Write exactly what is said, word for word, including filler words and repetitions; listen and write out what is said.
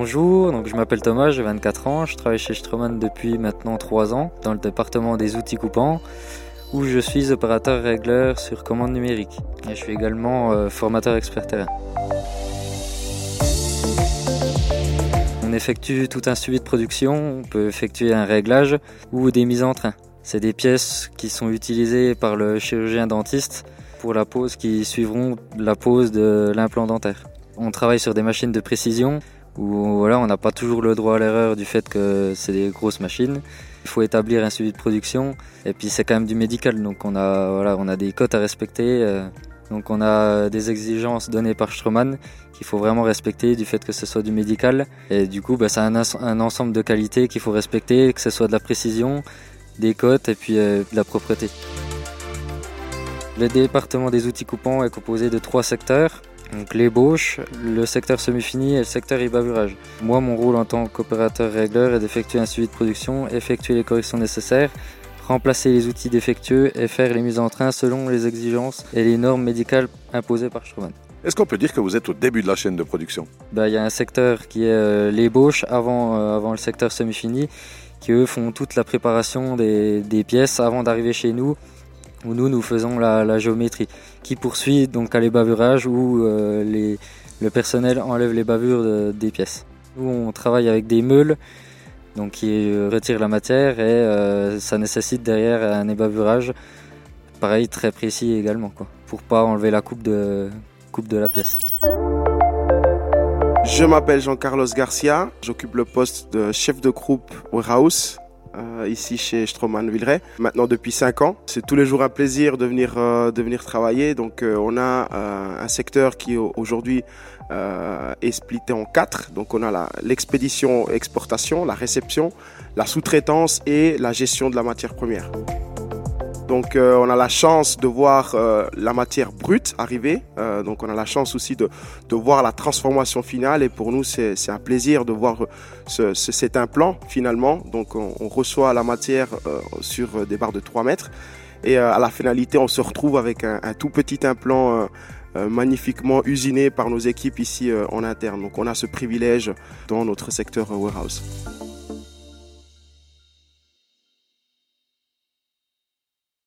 Bonjour, donc je m'appelle Thomas, j'ai vingt-quatre ans, je travaille chez Stroman depuis maintenant trois ans dans le département des outils coupants où je suis opérateur régleur sur commande numérique et je suis également euh, formateur expert terrain. On effectue tout un suivi de production, on peut effectuer un réglage ou des mises en train. C'est des pièces qui sont utilisées par le chirurgien dentiste pour la pose qui suivront la pose de l'implant dentaire. On travaille sur des machines de précision où voilà, on n'a pas toujours le droit à l'erreur du fait que c'est des grosses machines. Il faut établir un suivi de production et puis c'est quand même du médical, donc on a, voilà, on a des cotes à respecter. Donc on a des exigences données par Stroman qu'il faut vraiment respecter du fait que ce soit du médical. Et du coup, bah, c'est un, un ensemble de qualités qu'il faut respecter, que ce soit de la précision, des cotes et puis euh, de la propreté. Le département des outils coupants est composé de trois secteurs. Donc l'ébauche, le secteur semi-fini et le secteur ébavurage. Moi, mon rôle en tant qu'opérateur régleur est d'effectuer un suivi de production, effectuer les corrections nécessaires, remplacer les outils défectueux et faire les mises en train selon les exigences et les normes médicales imposées par Stroman. Est-ce qu'on peut dire que vous êtes au début de la chaîne de production ? Bah, y a un secteur qui est euh, l'ébauche avant, euh, avant le secteur semi-fini, qui eux font toute la préparation des, des pièces avant d'arriver chez nous, où nous, nous faisons la, la géométrie, qui poursuit donc à l'ébavurage où euh, les, le personnel enlève les bavures de, des pièces. Nous, on travaille avec des meules donc qui retirent la matière et euh, ça nécessite derrière un ébavurage, pareil, très précis également, quoi, pour pas enlever la coupe de, coupe de la pièce. Je m'appelle Jean-Carlos Garcia, j'occupe le poste de chef de groupe warehouse. Euh, ici chez Stroman Villeray, maintenant depuis cinq ans. C'est tous les jours un plaisir de venir, euh, de venir travailler. Donc euh, on a euh, un secteur qui aujourd'hui euh, est splitté en quatre. Donc on a la, l'expédition, exportation, la réception, la sous-traitance et la gestion de la matière première. Donc euh, on a la chance de voir euh, la matière brute arriver, euh, donc on a la chance aussi de, de voir la transformation finale et pour nous c'est, c'est un plaisir de voir ce, ce, cet implant finalement. Donc on, on reçoit la matière euh, sur des barres de trois mètres et euh, à la finalité on se retrouve avec un, un tout petit implant euh, euh, magnifiquement usiné par nos équipes ici euh, en interne. Donc on a ce privilège dans notre secteur euh, warehouse.